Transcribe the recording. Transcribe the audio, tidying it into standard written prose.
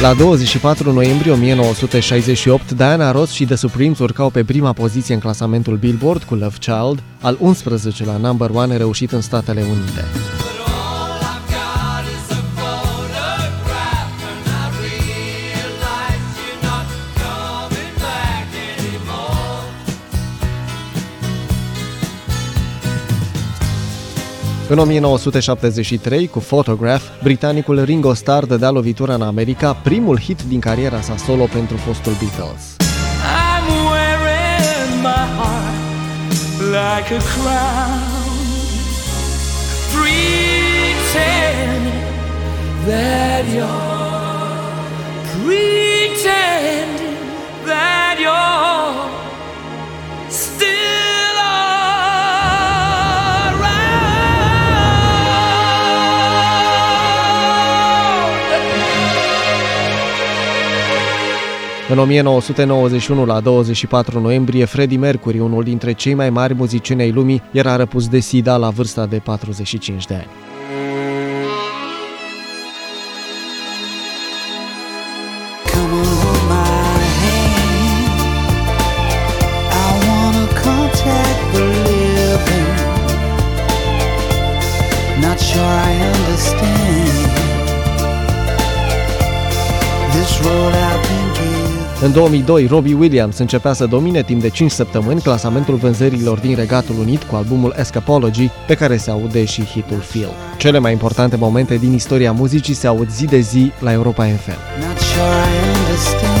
La 24 noiembrie 1968, Diana Ross și The Supremes urcau pe prima poziție în clasamentul Billboard cu Love Child, al 11-lea number one reușit în Statele Unite. În 1973, cu Photograph, britanicul Ringo Starr dădea lovitura în America, primul hit din cariera sa solo pentru fostul Beatles. I'm wearing my heart like a crown, pretending that you're still În 1991, la 24 noiembrie, Freddie Mercury, unul dintre cei mai mari muzicieni ai lumii, era răpus de SIDA la vârsta de 45 de ani. Not sure I understand this road I've been given. În 2002, Robbie Williams începea să domine timp de 5 săptămâni clasamentul vânzărilor din Regatul Unit cu albumul Escapology, pe care se aude și hitul Feel. Cele mai importante momente din istoria muzicii se aud zi de zi la Europa FM. Not sure I understand.